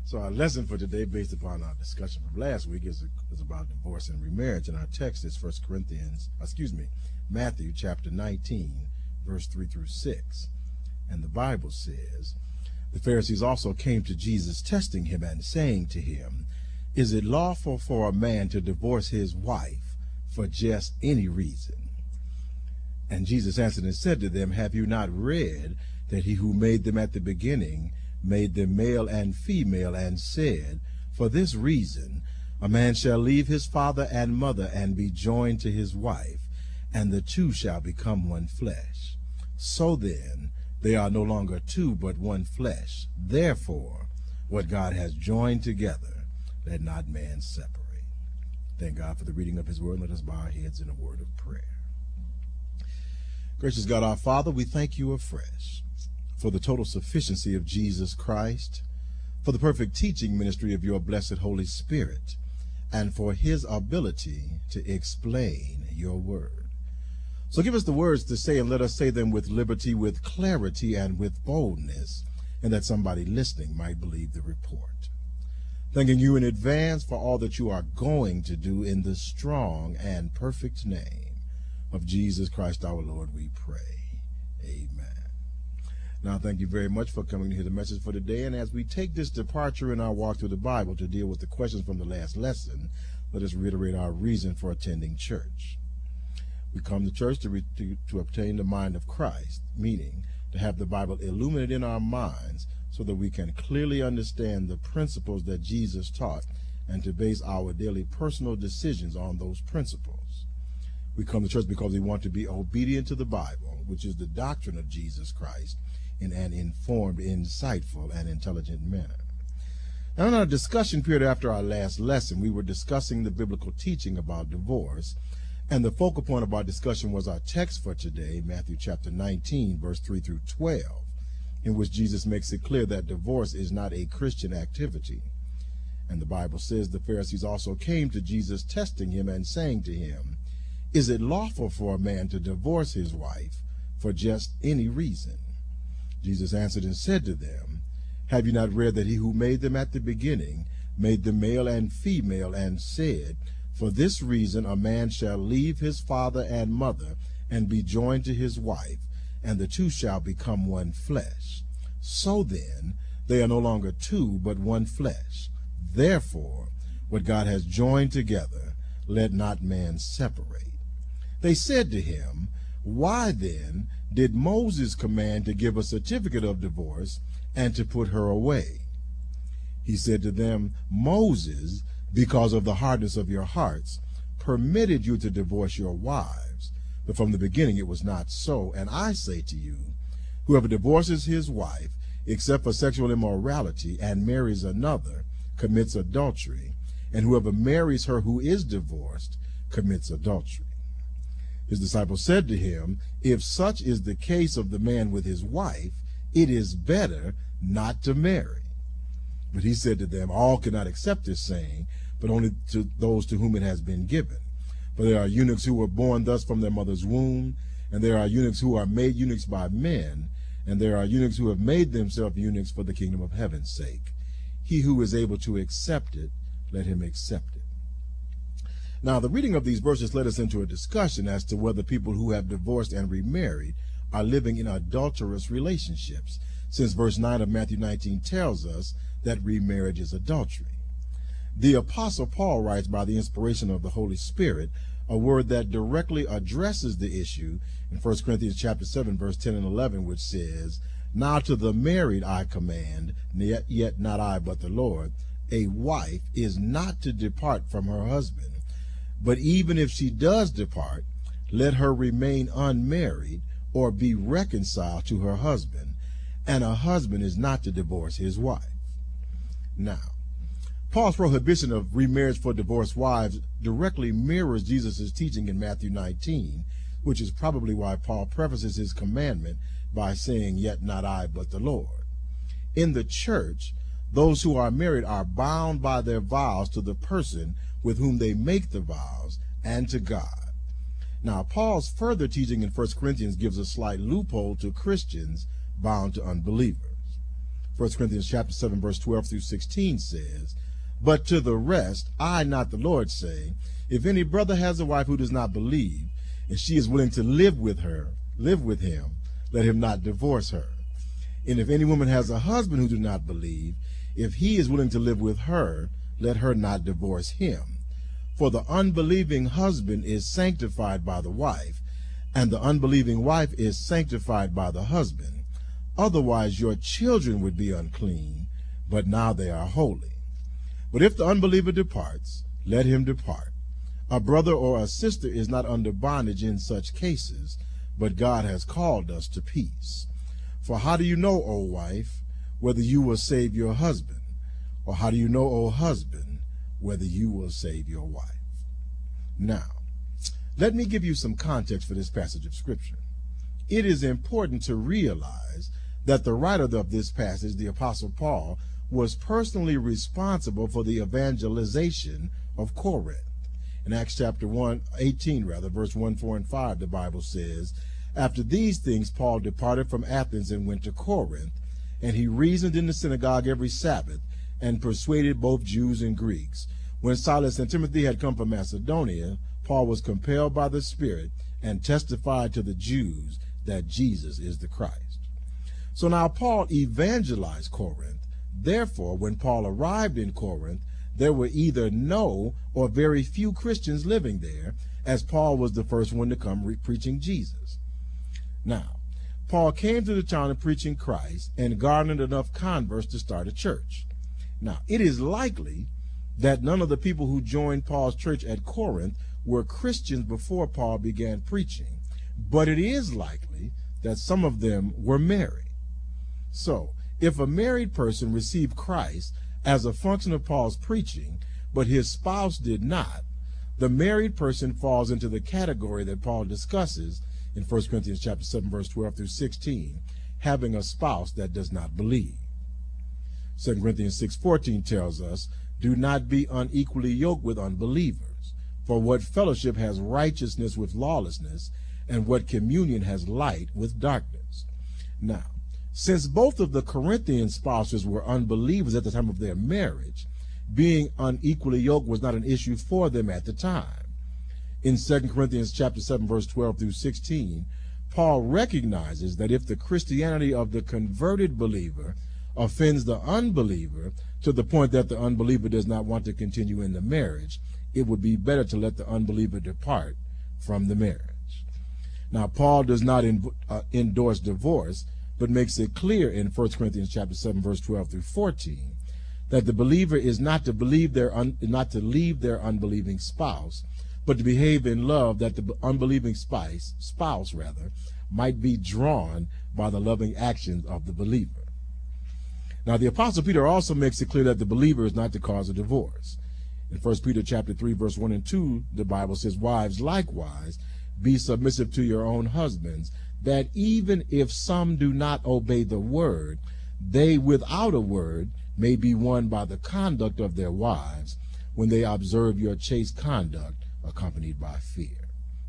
So our lesson for today, based upon our discussion from last week, is about divorce and remarriage. And our text is Matthew chapter 19, verse 3 through 6. And the Bible says, the Pharisees also came to Jesus, testing him and saying to him, "Is it lawful for a man to divorce his wife for just any reason?" And Jesus answered and said to them, "Have you not read that he who made them at the beginning made them male and female, and said, for this reason a man shall leave his father and mother and be joined to his wife, and the two shall become one flesh. So then they are no longer two, but one flesh. Therefore what God has joined together, let not man separate." Thank God for the reading of his word. Let us bow our heads in a word of prayer. Gracious God, our Father, we thank you afresh for the total sufficiency of Jesus Christ, for the perfect teaching ministry of your blessed Holy Spirit, and for his ability to explain your word. So give us the words to say, and let us say them with liberty, with clarity, and with boldness, and that somebody listening might believe the report. Thanking you in advance for all that you are going to do, in the strong and perfect name of Jesus Christ our Lord, we pray. Amen. Now, thank you very much for coming to hear the message for today. And as we take this departure in our walk through the Bible to deal with the questions from the last lesson, let us reiterate our reason for attending church. We come to church to obtain the mind of Christ, meaning to have the Bible illuminated in our minds so that we can clearly understand the principles that Jesus taught and to base our daily personal decisions on those principles. We come to church because we want to be obedient to the Bible, which is the doctrine of Jesus Christ, in an informed, insightful, and intelligent manner. Now, in our discussion period after our last lesson, we were discussing the biblical teaching about divorce, and the focal point of our discussion was our text for today, Matthew chapter 19, verse 3 through 12, in which Jesus makes it clear that divorce is not a Christian activity. And the Bible says the Pharisees also came to Jesus, testing him and saying to him, "Is it lawful for a man to divorce his wife for just any reason?" Jesus answered and said to them, "Have you not read that he who made them at the beginning made them male and female, and said, for this reason a man shall leave his father and mother and be joined to his wife, and the two shall become one flesh. So then they are no longer two, but one flesh. Therefore what God has joined together, let not man separate." They said to him, "Why then did Moses command to give a certificate of divorce and to put her away?" He said to them, "Moses, because of the hardness of your hearts, permitted you to divorce your wives, but from the beginning it was not so. And I say to you, whoever divorces his wife, except for sexual immorality, and marries another, commits adultery, and whoever marries her who is divorced commits adultery." His disciples said to him, "If such is the case of the man with his wife, it is better not to marry." But he said to them, "All cannot accept this saying, but only to those to whom it has been given. For there are eunuchs who were born thus from their mother's womb, and there are eunuchs who are made eunuchs by men, and there are eunuchs who have made themselves eunuchs for the kingdom of heaven's sake. He who is able to accept it, let him accept it." Now, the reading of these verses led us into a discussion as to whether people who have divorced and remarried are living in adulterous relationships, since verse 9 of Matthew 19 tells us that remarriage is adultery. The Apostle Paul writes by the inspiration of the Holy Spirit a word that directly addresses the issue in 1 Corinthians chapter 7, verse 10 and 11, which says, "Now to the married I command, yet not I but the Lord, a wife is not to depart from her husband. But even if she does depart, let her remain unmarried or be reconciled to her husband, and a husband is not to divorce his wife." Now, Paul's prohibition of remarriage for divorced wives directly mirrors Jesus' teaching in Matthew 19, which is probably why Paul prefaces his commandment by saying, "Yet not I, but the Lord." In the church, those who are married are bound by their vows to the person with whom they make the vows and to God. Now, Paul's further teaching in 1 Corinthians gives a slight loophole to Christians bound to unbelievers. 1 Corinthians chapter 7, verse 12 through 16 says, "But to the rest, I, not the Lord, say, if any brother has a wife who does not believe, and she is willing to live with him, let him not divorce her. And if any woman has a husband who does not believe, if he is willing to live with her, let her not divorce him. For the unbelieving husband is sanctified by the wife, and the unbelieving wife is sanctified by the husband. Otherwise your children would be unclean, but now they are holy. But if the unbeliever departs, let him depart. A brother or a sister is not under bondage in such cases, but God has called us to peace. For how do you know, O wife, whether you will save your husband? Or how do you know, O husband, whether you will save your wife?" Now, let me give you some context for this passage of Scripture. It is important to realize that the writer of this passage, the Apostle Paul, was personally responsible for the evangelization of Corinth. In Acts chapter 18, verse 1, 4, and 5, the Bible says, "After these things Paul departed from Athens and went to Corinth, and he reasoned in the synagogue every Sabbath, and persuaded both Jews and Greeks. When Silas and Timothy had come from Macedonia, Paul was compelled by the Spirit and testified to the Jews that Jesus is the Christ." So now Paul evangelized Corinth. Therefore, when Paul arrived in Corinth, there were either no or very few Christians living there, as Paul was the first one to come preaching Jesus. Now, Paul came to the town preaching Christ and garnered enough converts to start a church. Now, it is likely that none of the people who joined Paul's church at Corinth were Christians before Paul began preaching, but it is likely that some of them were married. So, if a married person received Christ as a function of Paul's preaching, but his spouse did not, the married person falls into the category that Paul discusses in 1 Corinthians chapter 7, verse 12 through 16, having a spouse that does not believe. 2 Corinthians 6:14 tells us, "Do not be unequally yoked with unbelievers. For what fellowship has righteousness with lawlessness, and what communion has light with darkness?" Now, since both of the Corinthian spouses were unbelievers at the time of their marriage, being unequally yoked was not an issue for them at the time. In 2 Corinthians chapter 7, verse 12 through 16, Paul recognizes that if the Christianity of the converted believer offends the unbeliever to the point that the unbeliever does not want to continue in the marriage, it would be better to let the unbeliever depart from the marriage. Now, Paul does not endorse divorce, but makes it clear in 1 Corinthians chapter 7, verse 12 through 14, that the believer is not to leave their unbelieving spouse, but to behave in love, that the unbelieving spouse might be drawn by the loving actions of the believer. Now, the Apostle Peter also makes it clear that the believer is not the cause of divorce. In 1 Peter chapter 3, verse 1 and 2, the Bible says, "Wives, likewise, be submissive to your own husbands, that even if some do not obey the word, they without a word may be won by the conduct of their wives, when they observe your chaste conduct accompanied by fear."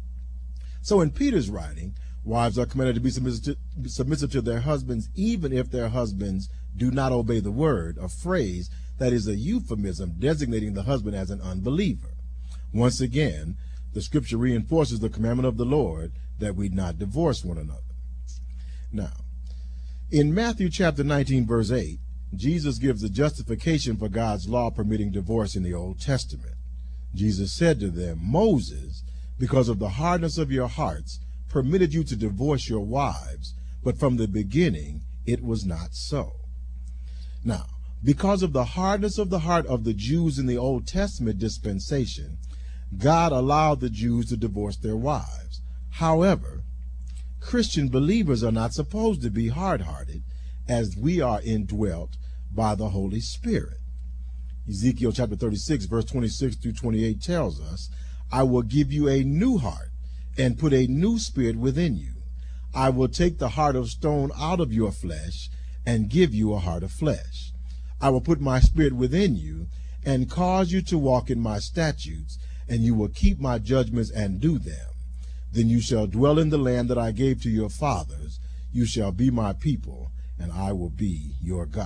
So in Peter's writing, wives are commanded to be submissive to their husbands, even if their husbands do not obey the word, a phrase that is a euphemism designating the husband as an unbeliever. Once again, the scripture reinforces the commandment of the Lord that we not divorce one another. Now, in Matthew chapter 19, verse 8, Jesus gives the justification for God's law permitting divorce in the Old Testament. Jesus said to them, "Moses, because of the hardness of your hearts, permitted you to divorce your wives, but from the beginning it was not so." Now, because of the hardness of the heart of the Jews in the Old Testament dispensation, God allowed the Jews to divorce their wives. However, Christian believers are not supposed to be hard-hearted, as we are indwelt by the Holy Spirit. Ezekiel chapter 36, verse 26 through 28 tells us, "I will give you a new heart and put a new spirit within you. I will take the heart of stone out of your flesh and give you a heart of flesh. I will put my spirit within you and cause you to walk in my statutes, and you will keep my judgments and do them. Then you shall dwell in the land that I gave to your fathers. You shall be my people, and I will be your God.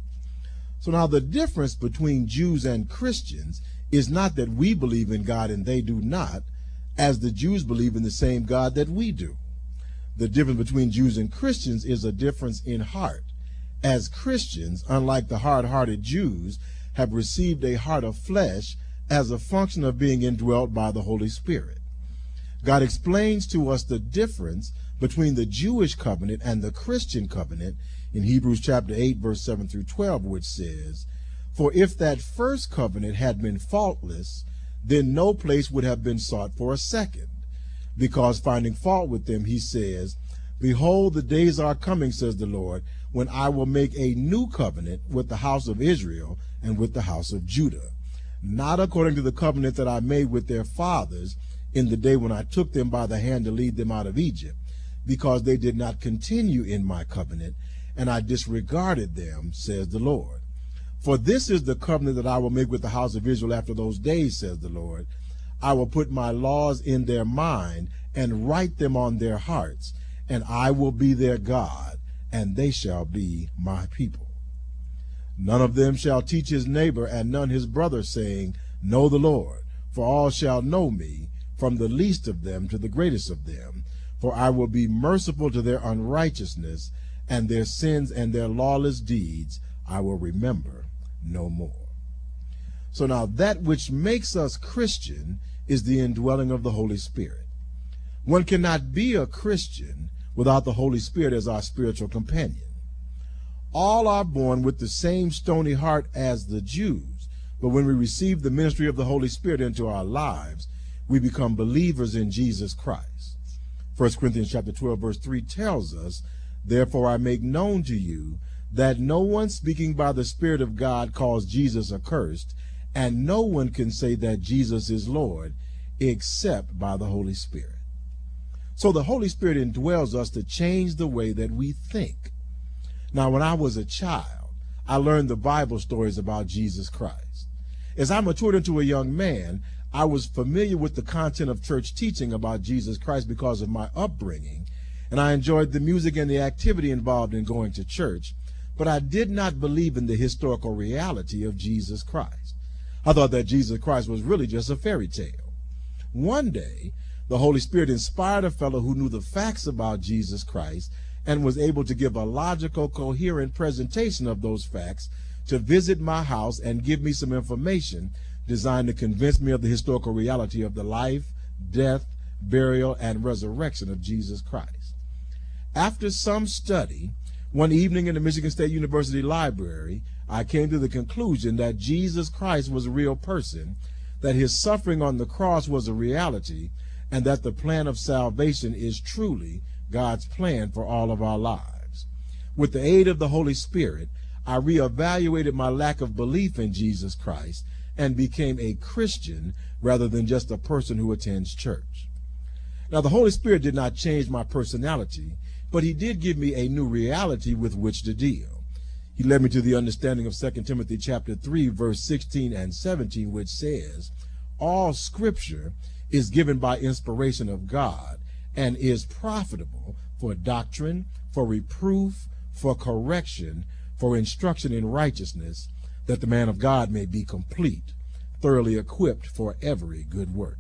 So now the difference between Jews and Christians is not that we believe in God and they do not, as the Jews believe in the same God that we do. The difference between Jews and Christians is a difference in heart, as Christians, unlike the hard-hearted Jews, have received a heart of flesh as a function of being indwelt by the Holy Spirit. God explains to us the difference between the Jewish covenant and the Christian covenant in Hebrews chapter 8, verse 7 through 12, which says, "For if that first covenant had been faultless, then no place would have been sought for a second. Because finding fault with them, he says, Behold, the days are coming, says the Lord, when I will make a new covenant with the house of Israel and with the house of Judah, not according to the covenant that I made with their fathers in the day when I took them by the hand to lead them out of Egypt, because they did not continue in my covenant, and I disregarded them, says the Lord. For this is the covenant that I will make with the house of Israel after those days, says the Lord. I will put my laws in their mind and write them on their hearts, and I will be their God, and they shall be my people. None of them shall teach his neighbor and none his brother, saying, Know the Lord, for all shall know me, from the least of them to the greatest of them. For I will be merciful to their unrighteousness, and their sins and their lawless deeds I will remember no more." So now that which makes us Christian is the indwelling of the Holy Spirit. One cannot be a Christian without the Holy Spirit as our spiritual companion. All are born with the same stony heart as the Jews, but when we receive the ministry of the Holy Spirit into our lives, we become believers in Jesus Christ. 1 Corinthians chapter 12, verse 3 tells us, "Therefore I make known to you that no one speaking by the Spirit of God calls Jesus accursed, and no one can say that Jesus is Lord except by the Holy Spirit." So the Holy Spirit indwells us to change the way that we think. Now, when I was a child, I learned the Bible stories about Jesus Christ. As I matured into a young man, I was familiar with the content of church teaching about Jesus Christ because of my upbringing, and I enjoyed the music and the activity involved in going to church, but I did not believe in the historical reality of Jesus Christ. I thought that Jesus Christ was really just a fairy tale. One day, the Holy Spirit inspired a fellow who knew the facts about Jesus Christ and was able to give a logical, coherent presentation of those facts to visit my house and give me some information designed to convince me of the historical reality of the life, death, burial, and resurrection of Jesus Christ. After some study, one evening in the Michigan State University Library, I came to the conclusion that Jesus Christ was a real person, that his suffering on the cross was a reality, and that the plan of salvation is truly God's plan for all of our lives. With the aid of the Holy Spirit, I reevaluated my lack of belief in Jesus Christ and became a Christian rather than just a person who attends church. Now, the Holy Spirit did not change my personality, but he did give me a new reality with which to deal. He led me to the understanding of 2 Timothy chapter 3, verse 16 and 17, which says, "All scripture is given by inspiration of God and is profitable for doctrine, for reproof, for correction, for instruction in righteousness, that the man of God may be complete, thoroughly equipped for every good work."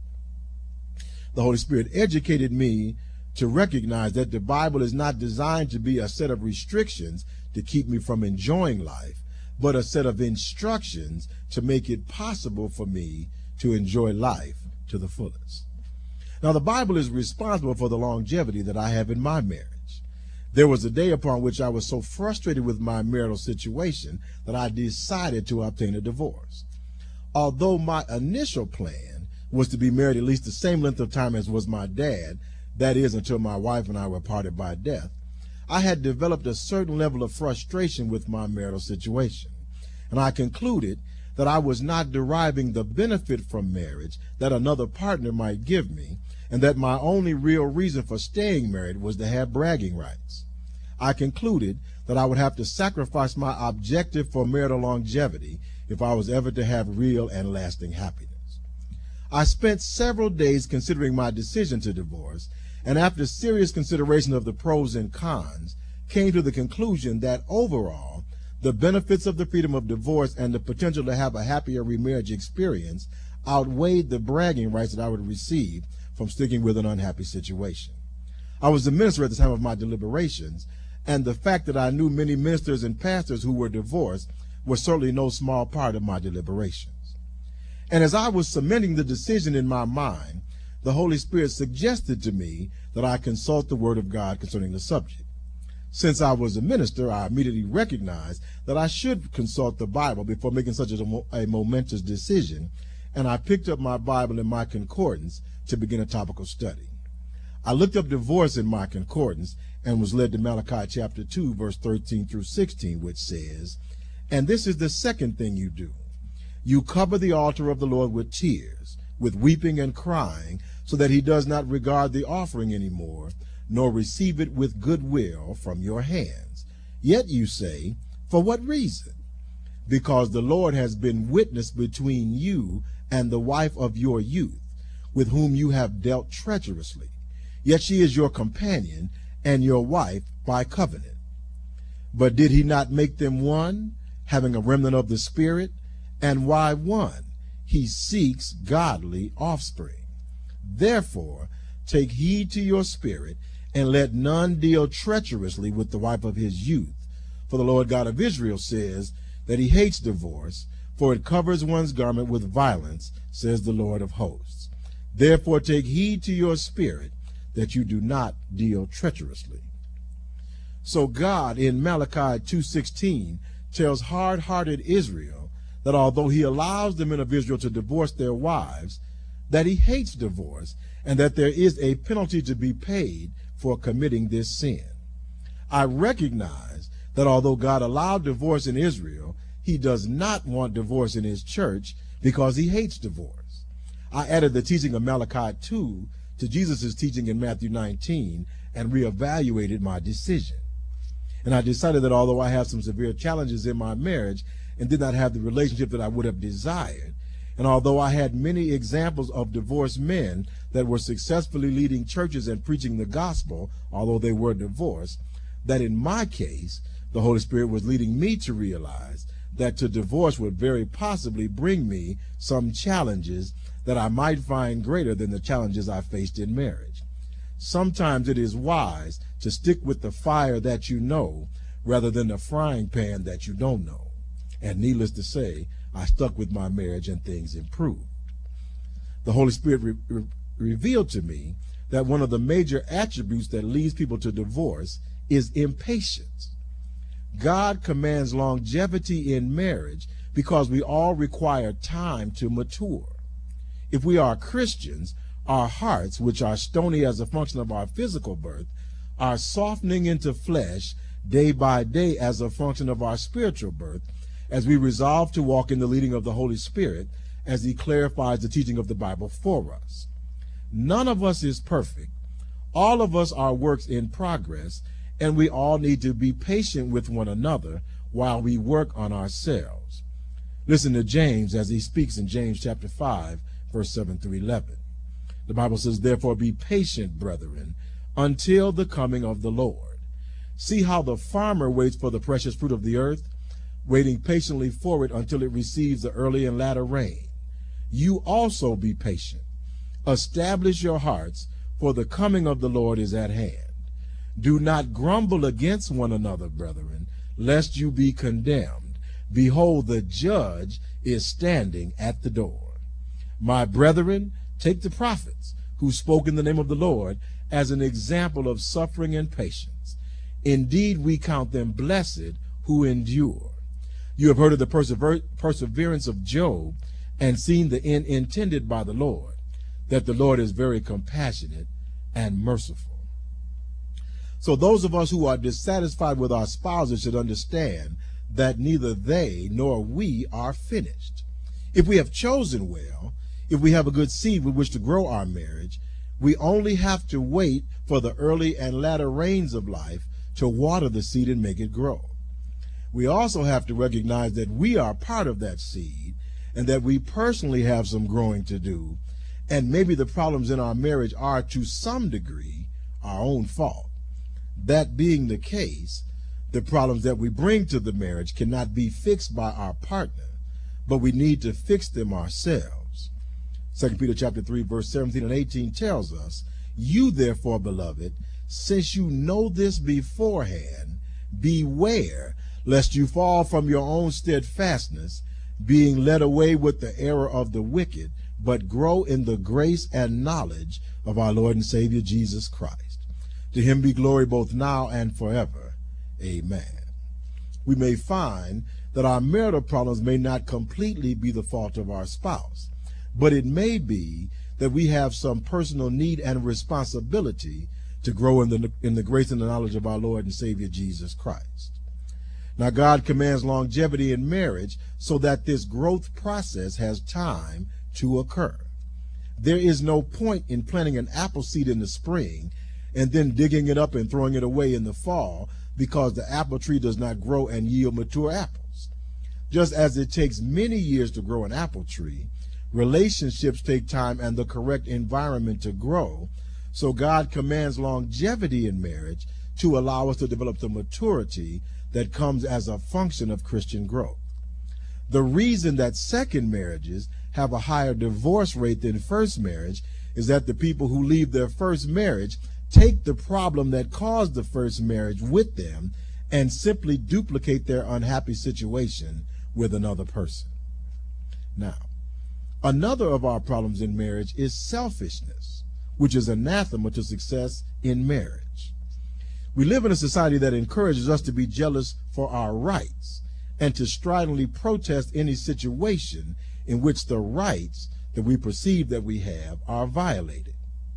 The Holy Spirit educated me to recognize that the Bible is not designed to be a set of restrictions to keep me from enjoying life, but a set of instructions to make it possible for me to enjoy life to the fullest. Now, the Bible is responsible for the longevity that I have in my marriage. There was a day upon which I was so frustrated with my marital situation that I decided to obtain a divorce. Although my initial plan was to be married at least the same length of time as was my dad, that is, until my wife and I were parted by death, I had developed a certain level of frustration with my marital situation, and I concluded that I was not deriving the benefit from marriage that another partner might give me, and that my only real reason for staying married was to have bragging rights. I concluded that I would have to sacrifice my objective for marital longevity if I was ever to have real and lasting happiness. I spent several days considering my decision to divorce, and after serious consideration of the pros and cons, came to the conclusion that overall, the benefits of the freedom of divorce and the potential to have a happier remarriage experience outweighed the bragging rights that I would receive from sticking with an unhappy situation. I was a minister at the time of my deliberations, and the fact that I knew many ministers and pastors who were divorced was certainly no small part of my deliberations. And as I was cementing the decision in my mind, the Holy Spirit suggested to me that I consult the Word of God concerning the subject. Since I was a minister, I immediately recognized that I should consult the Bible before making such a momentous decision, and I picked up my Bible and my concordance to begin a topical study. I looked up divorce in my concordance and was led to Malachi chapter 2, verse 13 through 16, which says, "And this is the second thing you do. You cover the altar of the Lord with tears, with weeping and crying, so that he does not regard the offering anymore, nor receive it with goodwill from your hands. Yet you say, for what reason? Because the Lord has been witness between you and the wife of your youth, with whom you have dealt treacherously. Yet she is your companion and your wife by covenant. But did he not make them one, having a remnant of the Spirit? And why one? He seeks godly offspring. Therefore, take heed to your spirit, and let none deal treacherously with the wife of his youth. For the Lord God of Israel says that he hates divorce, for it covers one's garment with violence, says the Lord of hosts. Therefore take heed to your spirit, that you do not deal treacherously." So God in Malachi 2:16 tells hard-hearted Israel that although he allows the men of Israel to divorce their wives, that he hates divorce, and that there is a penalty to be paid for committing this sin. I recognize that although God allowed divorce in Israel, he does not want divorce in his church because he hates divorce. I added the teaching of Malachi 2 to Jesus' teaching in Matthew 19 and reevaluated my decision. And I decided that although I have some severe challenges in my marriage and did not have the relationship that I would have desired, and although I had many examples of divorced men that were successfully leading churches and preaching the gospel, although they were divorced, that in my case, the Holy Spirit was leading me to realize that to divorce would very possibly bring me some challenges that I might find greater than the challenges I faced in marriage. Sometimes it is wise to stick with the fire that you know rather than the frying pan that you don't know. And needless to say, I stuck with my marriage and things improved. The Holy Spirit revealed to me that one of the major attributes that leads people to divorce is impatience. God commands longevity in marriage because we all require time to mature. If we are Christians, our hearts, which are stony as a function of our physical birth, are softening into flesh day by day as a function of our spiritual birth, as we resolve to walk in the leading of the Holy Spirit as he clarifies the teaching of the Bible for us. None of us is perfect. All of us are works in progress, and we all need to be patient with one another while we work on ourselves. Listen to James as he speaks in James chapter 5, verse 7 through 11. The Bible says, "Therefore be patient, brethren, until the coming of the Lord. See how the farmer waits for the precious fruit of the earth, waiting patiently for it until it receives the early and latter rain. You also be patient. Establish your hearts, for the coming of the Lord is at hand. Do not grumble against one another, brethren, lest you be condemned. Behold, the judge is standing at the door. My brethren, take the prophets who spoke in the name of the Lord as an example of suffering and patience. Indeed, we count them blessed who endure. You have heard of the perseverance of Job and seen the end intended by the Lord, that the Lord is very compassionate and merciful." So those of us who are dissatisfied with our spouses should understand that neither they nor we are finished. If we have chosen well, if we have a good seed with which to grow our marriage, we only have to wait for the early and latter rains of life to water the seed and make it grow. We also have to recognize that we are part of that seed and that we personally have some growing to do, and maybe the problems in our marriage are to some degree our own fault. That being the case, the problems that we bring to the marriage cannot be fixed by our partner, but we need to fix them ourselves. 2 Peter chapter 3, verse 17 and 18 tells us, "You therefore, beloved, since you know this beforehand, beware lest you fall from your own steadfastness, being led away with the error of the wicked, but grow in the grace and knowledge of our Lord and Savior Jesus Christ. To him be glory both now and forever. Amen." We may find that our marital problems may not completely be the fault of our spouse, but it may be that we have some personal need and responsibility to grow in the grace and the knowledge of our Lord and Savior Jesus Christ. Now, God commands longevity in marriage so that this growth process has time to occur. There is no point in planting an apple seed in the spring and then digging it up and throwing it away in the fall because the apple tree does not grow and yield mature apples. Just as it takes many years to grow an apple tree, relationships take time and the correct environment to grow. So God commands longevity in marriage to allow us to develop the maturity that comes as a function of Christian growth. The reason that second marriages have a higher divorce rate than first marriage is that the people who leave their first marriage take the problem that caused the first marriage with them and simply duplicate their unhappy situation with another person. Now, another of our problems in marriage is selfishness, which is anathema to success in marriage. We live in a society that encourages us to be jealous for our rights and to stridently protest any situation in which the rights that we perceive that we have are violated.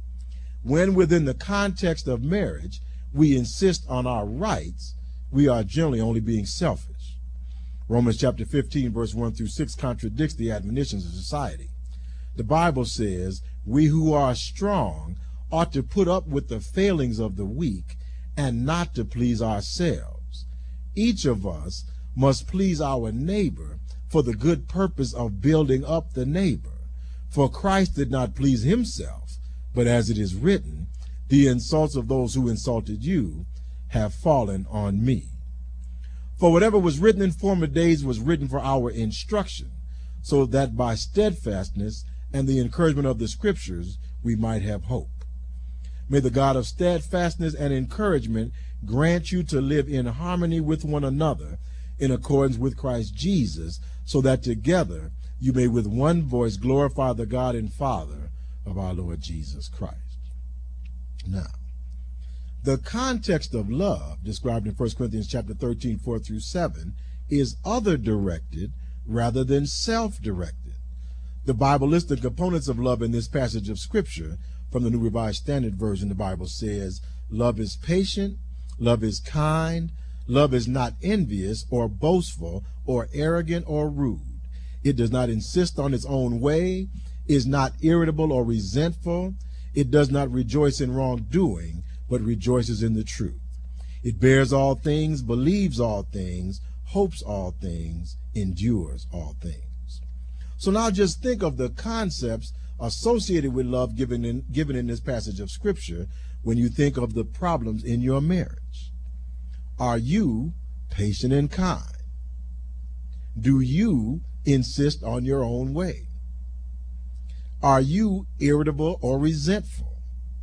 When within the context of marriage we insist on our rights, we are generally only being selfish. Romans chapter 15 verse 1 through 6 contradicts the admonitions of society. The Bible says, "We who are strong ought to put up with the failings of the weak and not to please ourselves. Each of us must please our neighbor for the good purpose of building up the neighbor. For Christ did not please himself, but as it is written, the insults of those who insulted you have fallen on me. For whatever was written in former days was written for our instruction, so that by steadfastness and the encouragement of the scriptures we might have hope." May the God of steadfastness and encouragement grant you to live in harmony with one another in accordance with Christ Jesus, so that together you may with one voice glorify the God and Father of our Lord Jesus Christ. Now, the context of love described in 1 Corinthians chapter 13, 4 through 7 is other-directed rather than self-directed. The Bible lists the components of love in this passage of Scripture. From the New Revised Standard Version, the Bible says, "Love is patient, love is kind, love is not envious or boastful or arrogant or rude. It does not insist on its own way, is not irritable or resentful. It does not rejoice in wrongdoing, but rejoices in the truth. It bears all things, believes all things, hopes all things, endures all things." So now just think of the concepts associated with love given in this passage of Scripture when you think of the problems in your marriage. Are you patient and kind? Do you insist on your own way? Are you irritable or resentful?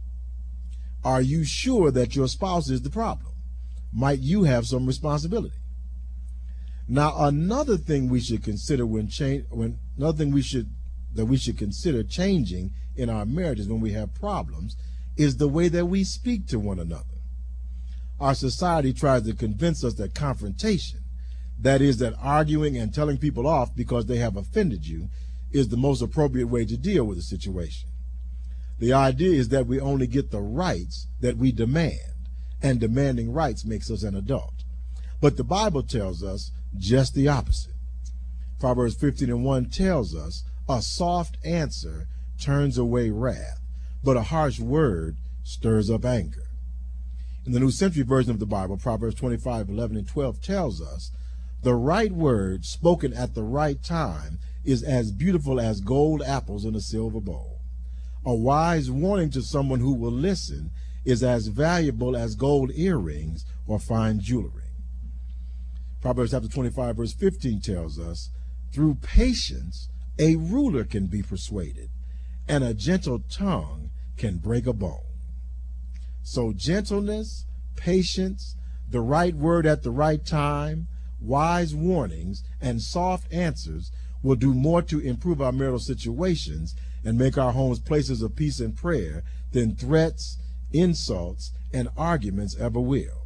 Are you sure that your spouse is the problem? Might you have some responsibility? Now, another thing we should consider that we should consider changing in our marriages when we have problems is the way that we speak to one another. Our society tries to convince us that confrontation, that is, that arguing and telling people off because they have offended you, is the most appropriate way to deal with a situation. The idea is that we only get the rights that we demand, and demanding rights makes us an adult. But the Bible tells us just the opposite. Proverbs 15:1 tells us, "A soft answer turns away wrath, but a harsh word stirs up anger." In the New Century Version of the Bible, Proverbs 25:11 and 12 tells us, "The right word spoken at the right time is as beautiful as gold apples in a silver bowl. A wise warning to someone who will listen is as valuable as gold earrings or fine jewelry. Proverbs chapter 25 verse 15 tells us, through patience a ruler can be persuaded, and a gentle tongue can break a bone. So gentleness, patience, the right word at the right time, wise warnings, and soft answers will do more to improve our marital situations and make our homes places of peace and prayer than threats, insults, and arguments ever will.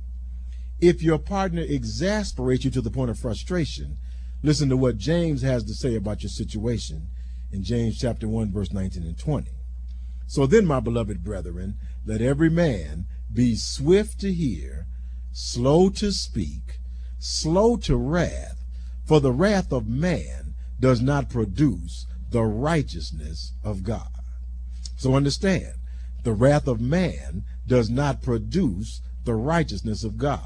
If your partner exasperates you to the point of frustration, listen to what James has to say about your situation in James chapter 1, verse 19 and 20. So then, my beloved brethren, let every man be swift to hear, slow to speak, slow to wrath, for the wrath of man does not produce the righteousness of God. So understand, the wrath of man does not produce the righteousness of God.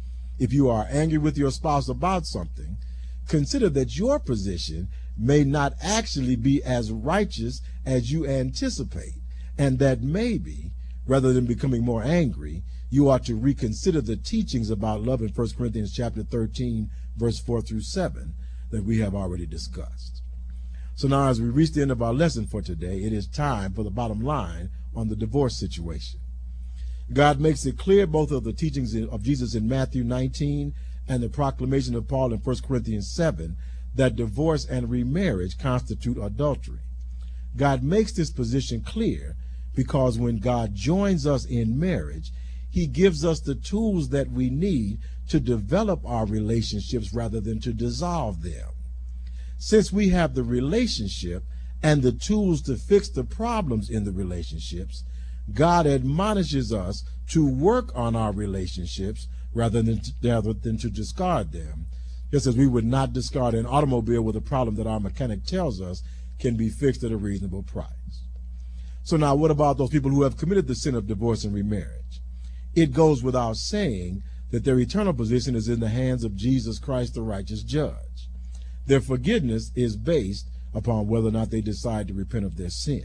If you are angry with your spouse about something, consider that your position may not actually be as righteous as you anticipate, and that maybe, rather than becoming more angry, you ought to reconsider the teachings about love in 1 Corinthians chapter 13, verse 4 through 7 that we have already discussed. So now, as we reach the end of our lesson for today, it is time for the bottom line on the divorce situation. God makes it clear, both of the teachings of Jesus in Matthew 19 and the proclamation of Paul in 1 Corinthians 7, that divorce and remarriage constitute adultery. God makes this position clear because when God joins us in marriage, he gives us the tools that we need to develop our relationships rather than to dissolve them. Since we have the relationship and the tools to fix the problems in the relationships, God admonishes us to work on our relationships rather than to discard them, just as we would not discard an automobile with a problem that our mechanic tells us can be fixed at a reasonable price. So now, what about those people who have committed the sin of divorce and remarriage? It goes without saying that their eternal position is in the hands of Jesus Christ, the righteous judge. Their forgiveness is based upon whether or not they decide to repent of their sin.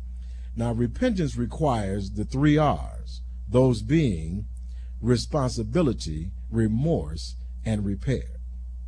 Now, repentance requires the 3 R's, those being responsibility, remorse, and repair.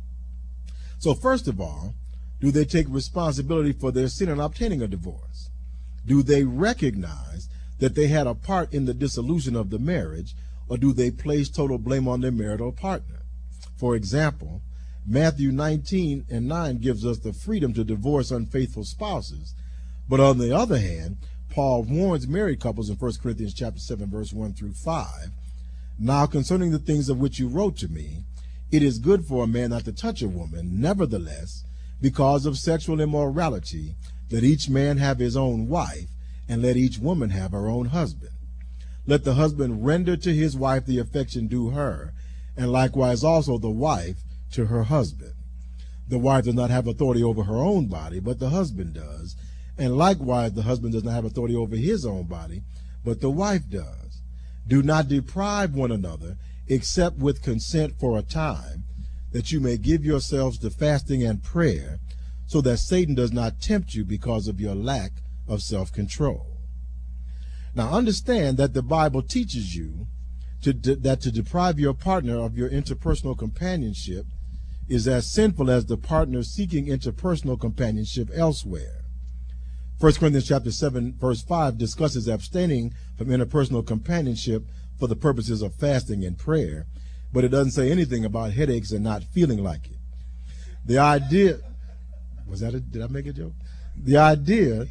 So first of all, do they take responsibility for their sin in obtaining a divorce? Do they recognize that they had a part in the dissolution of the marriage, or do they place total blame on their marital partner? For example, Matthew 19 and 9 gives us the freedom to divorce unfaithful spouses, but on the other hand, Paul warns married couples in 1 Corinthians chapter 7, verse 1 through 5, now concerning the things of which you wrote to me, it is good for a man not to touch a woman. Nevertheless, because of sexual immorality, let each man have his own wife, and let each woman have her own husband. Let the husband render to his wife the affection due her, and likewise also the wife to her husband. The wife does not have authority over her own body, but the husband does. And likewise, the husband does not have authority over his own body, but the wife does. Do not deprive one another, except with consent for a time, that you may give yourselves to fasting and prayer, so that Satan does not tempt you because of your lack of self-control. Now understand that the Bible teaches you that to deprive your partner of your interpersonal companionship is as sinful as the partner seeking interpersonal companionship elsewhere. 1 Corinthians chapter 7, verse 5 discusses abstaining from interpersonal companionship for the purposes of fasting and prayer, but it doesn't say anything about headaches and not feeling like it. The idea, did I make a joke? The idea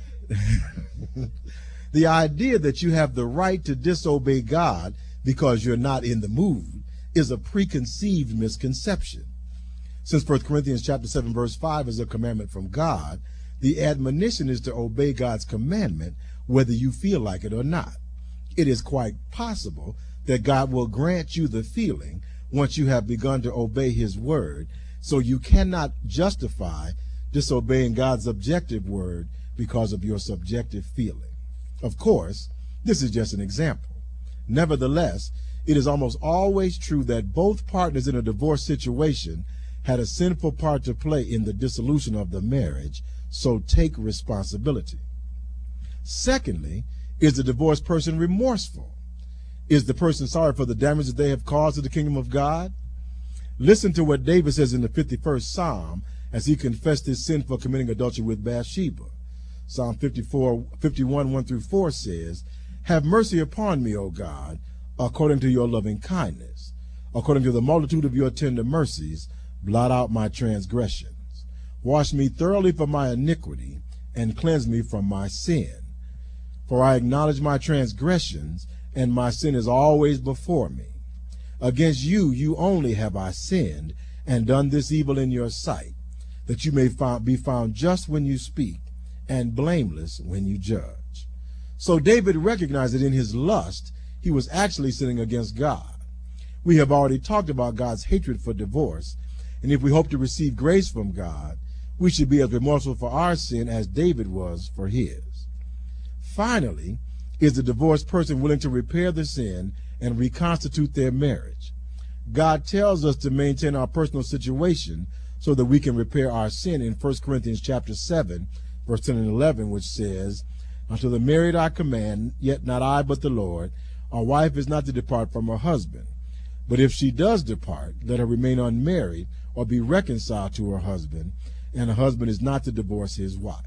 that you have the right to disobey God because you're not in the mood is a preconceived misconception. Since 1 Corinthians chapter 7, verse 5 is a commandment from God, the admonition is to obey God's commandment whether you feel like it or not. It is quite possible that God will grant you the feeling once you have begun to obey his word, so you cannot justify disobeying God's objective word because of your subjective feeling. Of course, this is just an example. Nevertheless, it is almost always true that both partners in a divorce situation had a sinful part to play in the dissolution of the marriage, so take responsibility. Secondly, is the divorced person remorseful? Is the person sorry for the damage that they have caused to the kingdom of God? Listen to what David says in the 51st Psalm as he confessed his sin for committing adultery with Bathsheba. Psalm 51, 1 through 4 says, "Have mercy upon me, O God, according to your loving kindness. According to the multitude of your tender mercies, blot out my transgressions. Wash me thoroughly from my iniquity, and cleanse me from my sin. For I acknowledge my transgressions, and my sin is always before me. Against you, you only have I sinned, and done this evil in your sight, that you may be found just when you speak, and blameless when you judge." So David recognized that in his lust, he was actually sinning against God. We have already talked about God's hatred for divorce, and if we hope to receive grace from God, we should be as remorseful for our sin as David was for his. Finally, is the divorced person willing to repair the sin and reconstitute their marriage? God tells us to maintain our personal situation so that we can repair our sin in 1 Corinthians chapter 7, verse 10 and 11, which says, "Unto the married I command, yet not I but the Lord, a wife is not to depart from her husband. But if she does depart, let her remain unmarried or be reconciled to her husband, and a husband is not to divorce his wife."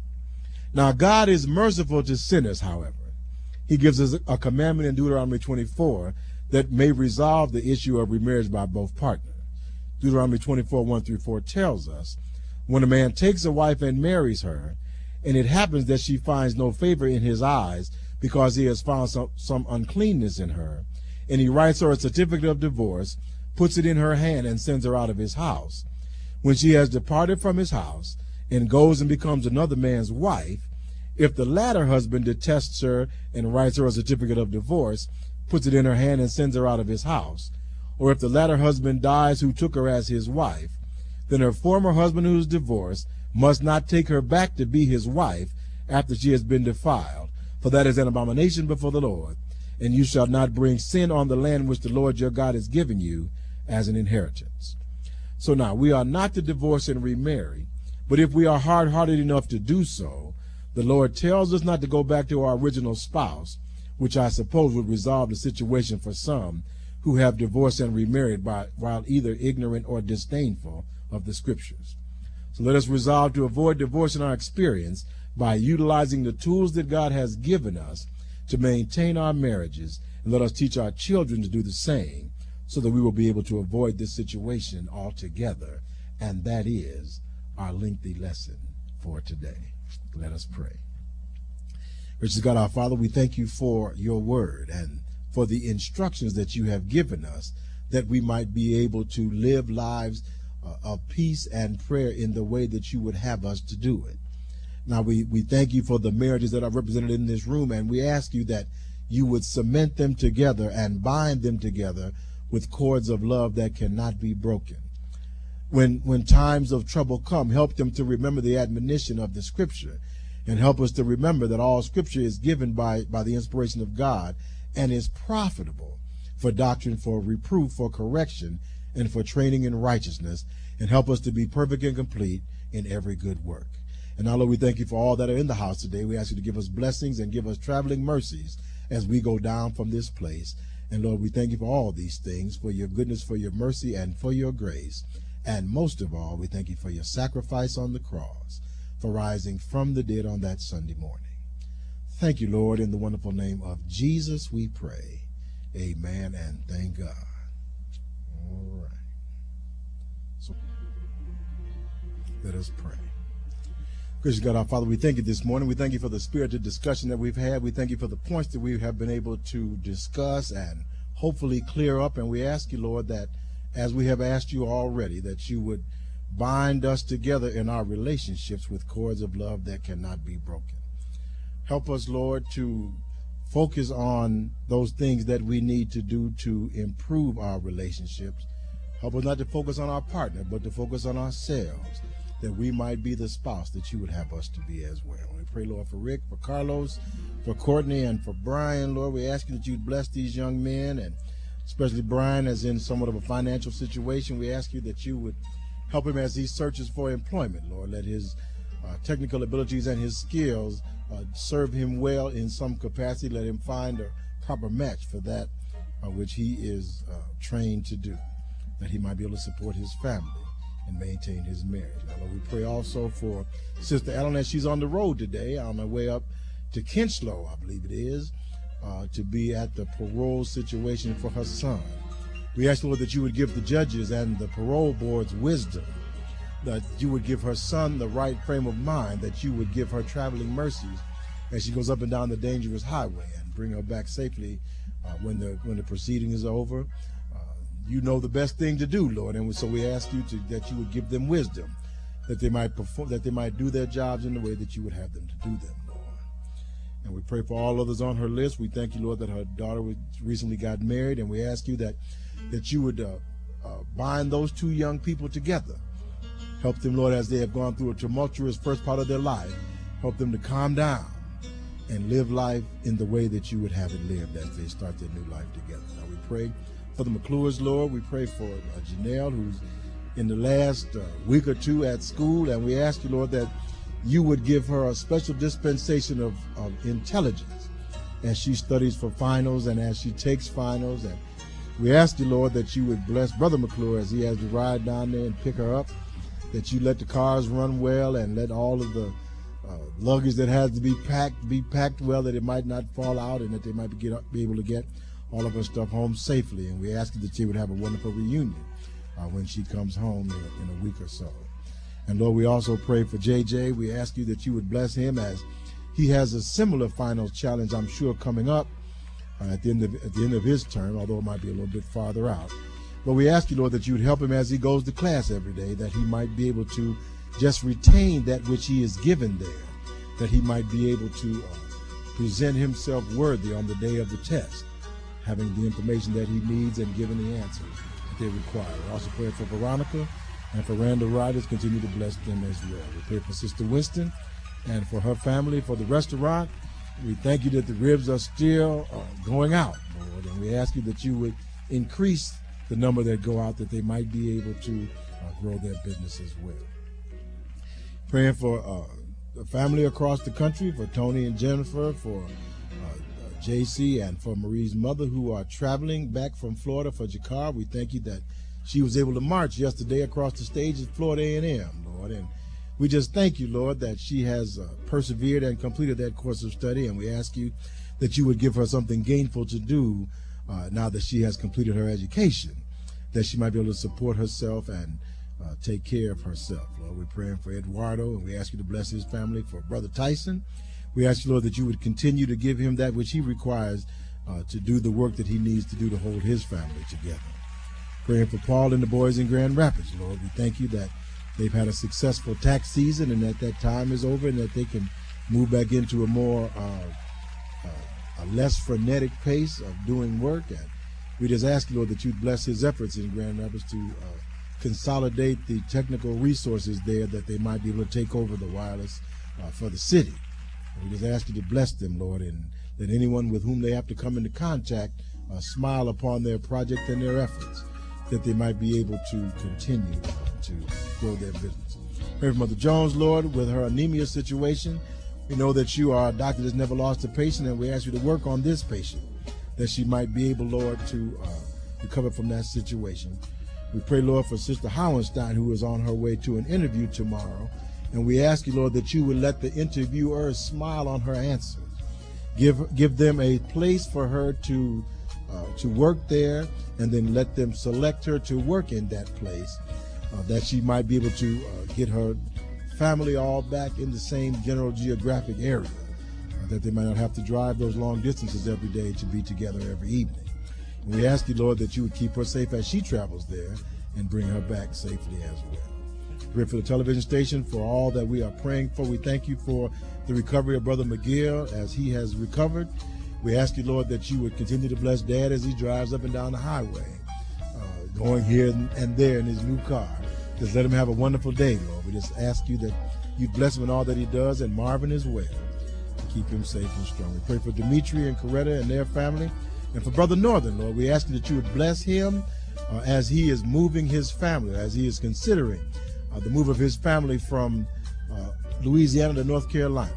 Now, God is merciful to sinners, however. He gives us a commandment in Deuteronomy 24 that may resolve the issue of remarriage by both partners. Deuteronomy 24, 1 through 4 tells us, "When a man takes a wife and marries her, and it happens that she finds no favor in his eyes because he has found some uncleanness in her, and he writes her a certificate of divorce, puts it in her hand, and sends her out of his house. When she has departed from his house and goes and becomes another man's wife, if the latter husband detests her and writes her a certificate of divorce, puts it in her hand, and sends her out of his house, or if the latter husband dies who took her as his wife, then her former husband who is divorced must not take her back to be his wife after she has been defiled, for that is an abomination before the Lord. And you shall not bring sin on the land which the Lord your God has given you as an inheritance." So now, we are not to divorce and remarry, but if we are hard-hearted enough to do so, the Lord tells us not to go back to our original spouse, which I suppose would resolve the situation for some who have divorced and remarried while either ignorant or disdainful of the Scriptures. So let us resolve to avoid divorce in our experience by utilizing the tools that God has given us to maintain our marriages, and let us teach our children to do the same so that we will be able to avoid this situation altogether. And that is our lengthy lesson for today. Let us pray. Gracious God, our Father, we thank you for your word and for the instructions that you have given us, that we might be able to live lives of peace and prayer in the way that you would have us to do it. Now, we thank you for the marriages that are represented in this room, and we ask you that you would cement them together and bind them together with cords of love that cannot be broken. When times of trouble come, help them to remember the admonition of the Scripture, and help us to remember that all Scripture is given by the inspiration of God and is profitable for doctrine, for reproof, for correction, and for training in righteousness, and help us to be perfect and complete in every good work. And now, Lord, we thank you for all that are in the house today. We ask you to give us blessings and give us traveling mercies as we go down from this place. And Lord, we thank you for all these things, for your goodness, for your mercy, and for your grace. And most of all, we thank you for your sacrifice on the cross, for rising from the dead on that Sunday morning. Thank you, Lord. In the wonderful name of Jesus, we pray. Amen, and thank God. All right. So let us pray. Gracious God, our Father, we thank you this morning. We thank you for the spirited discussion that we've had. We thank you for the points that we have been able to discuss and hopefully clear up. And we ask you, Lord, that as we have asked you already, that you would bind us together in our relationships with cords of love that cannot be broken. Help us, Lord, to focus on those things that we need to do to improve our relationships. Help us not to focus on our partner, but to focus on ourselves, that we might be the spouse that you would have us to be as well. We pray, Lord, for Rick, for Carlos, for Courtney, and for Brian. Lord, we ask you that you'd bless these young men, and especially Brian, as in somewhat of a financial situation. We ask you that you would help him as he searches for employment, Lord. Let his technical abilities and his skills serve him well in some capacity. Let him find a proper match for that which he is trained to do, that he might be able to support his family and maintain his marriage. Now, Lord, we pray also for Sister Ellen as she's on the road today on her way up to Kinchlow, I believe it is, to be at the parole situation for her son. We ask, Lord, that you would give the judges and the parole boards wisdom, that you would give her son the right frame of mind, that you would give her traveling mercies as she goes up and down the dangerous highway, and bring her back safely when the proceeding is over. You know the best thing to do, Lord, and so we ask you that you would give them wisdom, that they might perform, that they might do their jobs in the way that you would have them to do them, Lord. And we pray for all others on her list. We thank you, Lord, that her daughter recently got married, and we ask you that you would bind those two young people together. Help them, Lord, as they have gone through a tumultuous first part of their life. Help them to calm down and live life in the way that you would have it lived as they start their new life together. Now we pray for the McClures, Lord. We pray for Janelle, who's in the last week or two at school, and we ask you, Lord, that you would give her a special dispensation of intelligence as she studies for finals and as she takes finals. And we ask you, Lord, that you would bless Brother McClure as he has to ride down there and pick her up, that you let the cars run well and let all of the luggage that has to be packed well, that it might not fall out, and that they might be able to get all of her stuff home safely. And we ask you that she would have a wonderful reunion when she comes home in a week or so. And Lord, we also pray for JJ. We ask you that you would bless him as he has a similar final challenge, I'm sure, coming up at the end of his term, although it might be a little bit farther out. But we ask you, Lord, that you would help him as he goes to class every day, that he might be able to just retain that which he is given there, that he might be able to present himself worthy on the day of the test, having the information that he needs and giving the answers that they require. We also pray for Veronica and for Randall Riders. Continue to bless them as well. We pray for Sister Winston and for her family, for the restaurant. We thank you that the ribs are still going out, Lord, and we ask you that you would increase the number that go out, that they might be able to grow their business as well. Praying for the family across the country, for Tony and Jennifer, for JC, and for Marie's mother, who are traveling back from Florida for Jakar. We thank you that she was able to march yesterday across the stage at Florida A&M, Lord, and we just thank you, Lord, that she has persevered and completed that course of study, and we ask you that you would give her something gainful to do now that she has completed her education, that she might be able to support herself and take care of herself. Lord, we're praying for Eduardo, and we ask you to bless his family. For Brother Tyson, we ask you, Lord, that you would continue to give him that which he requires to do the work that he needs to do to hold his family together. Praying for Paul and the boys in Grand Rapids, Lord, we thank you that they've had a successful tax season and that time is over and that they can move back into a more a less frenetic pace of doing work. And we just ask you, Lord, that you'd bless his efforts in Grand Rapids to consolidate the technical resources there, that they might be able to take over the wireless for the city. And we just ask you to bless them, Lord, and that anyone with whom they have to come into contact smile upon their project and their efforts, that they might be able to continue to grow their business. Pray for Mother Jones, Lord, with her anemia situation. We know that you are a doctor that's never lost a patient, and we ask you to work on this patient, that she might be able, Lord, to recover from that situation. We pray, Lord, for Sister Howenstein, who is on her way to an interview tomorrow, and we ask you, Lord, that you would let the interviewers smile on her answers. Give them a place for her to work there, and then let them select her to work in that place, that she might be able to get her family all back in the same general geographic area, that they might not have to drive those long distances every day to be together every evening. And we ask you, Lord, that you would keep her safe as she travels there and bring her back safely as well. Pray for the television station, for all that we are praying for. We thank you for the recovery of Brother McGill as he has recovered. We ask you, Lord, that you would continue to bless Dad as he drives up and down the highway, going here and there in his new car. Just let him have a wonderful day, Lord. We just ask you that you bless him in all that he does, and Marvin as well. Keep him safe and strong. We pray for Dimitri and Coretta and their family. And for Brother Northern, Lord, we ask you that you would bless him as he is moving his family, as he is considering the move of his family from Louisiana to North Carolina.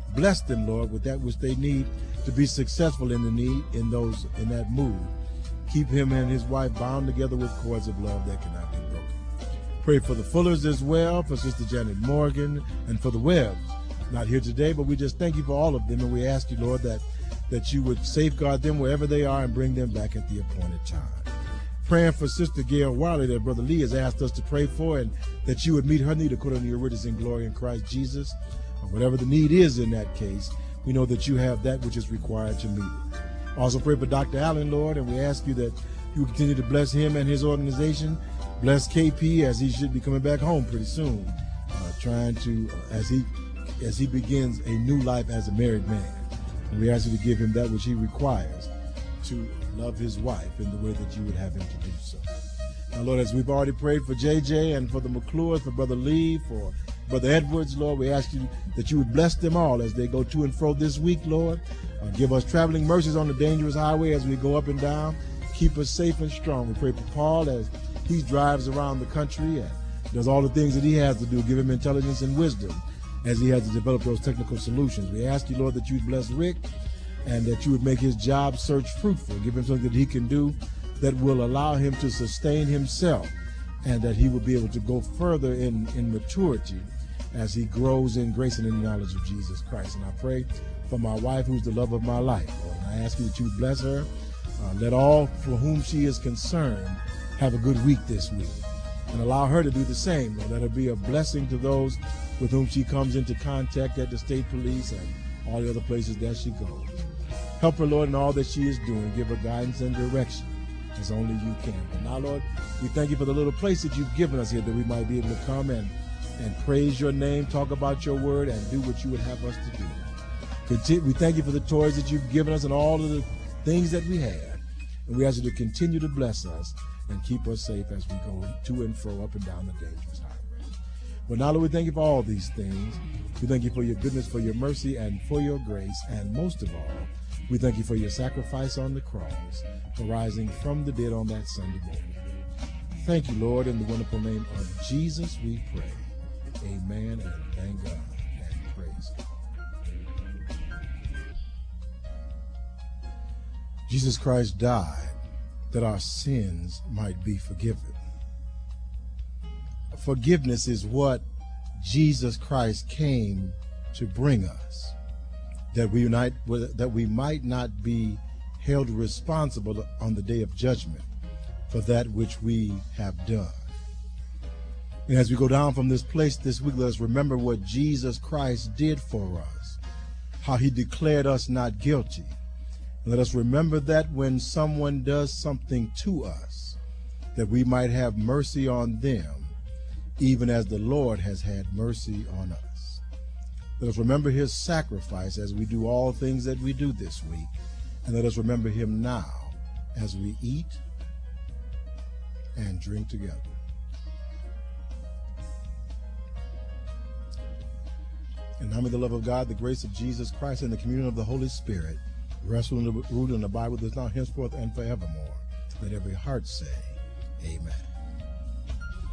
Bless them, Lord, with that which they need to be successful in that move. Keep him and his wife bound together with cords of love that cannot be broken. Pray for the Fullers as well, for Sister Janet Morgan, and for the Webbs. Not here today, but we just thank you for all of them, and we ask you, Lord, that you would safeguard them wherever they are and bring them back at the appointed time. Praying for Sister Gail Wiley that Brother Lee has asked us to pray for, and that you would meet her need according to your riches in glory in Christ Jesus. Whatever the need is in that case, we know that you have that which is required to meet it. Also pray for Dr. Allen, Lord, and we ask you that you continue to bless him and his organization. Bless KP as he should be coming back home pretty soon, trying to, as he begins a new life as a married man. And we ask you to give him that which he requires to love his wife in the way that you would have him to do so. Now, Lord, as we've already prayed for JJ and for the McClures, for Brother Lee, for Brother Edwards, Lord, we ask you that you would bless them all as they go to and fro this week, Lord. Give us traveling mercies on the dangerous highway as we go up and down. Keep us safe and strong. We pray for Paul as he drives around the country and does all the things that he has to do. Give him intelligence and wisdom as he has to develop those technical solutions. We ask you, Lord, that you would bless Rick and that you would make his job search fruitful. Give him something that he can do that will allow him to sustain himself, and that he will be able to go further in maturity as he grows in grace and in the knowledge of Jesus Christ. And I pray for my wife, who's the love of my life, Lord. And I ask you that you bless her. Let all for whom she is concerned have a good week this week, and allow her to do the same, Lord. Let her be a blessing to those with whom she comes into contact at the state police and all the other places that she goes. Help her, Lord, in all that she is doing. Give her guidance and direction as only you can. But now, Lord, we thank you for the little place that you've given us here, that we might be able to come and praise your name, talk about your word, and do what you would have us to do. We thank you for the toys that you've given us and all of the things that we have. And we ask you to continue to bless us and keep us safe as we go to and fro, up and down the dangerous highway. But now, Lord, we thank you for all these things. We thank you for your goodness, for your mercy, and for your grace. And most of all, we thank you for your sacrifice on the cross, for rising from the dead on that Sunday morning. Thank you, Lord, in the wonderful name of Jesus we pray. Amen, and thank God, and praise God. Jesus Christ died that our sins might be forgiven. Forgiveness is what Jesus Christ came to bring us, that we might not be held responsible on the day of judgment for that which we have done. And as we go down from this place this week, let us remember what Jesus Christ did for us, how he declared us not guilty. And let us remember that when someone does something to us, that we might have mercy on them, even as the Lord has had mercy on us. Let us remember his sacrifice as we do all things that we do this week. And let us remember him now as we eat and drink together. And now may the love of God, the grace of Jesus Christ, and the communion of the Holy Spirit rest rooted in the Bible that's now henceforth and forevermore. Let every heart say, amen.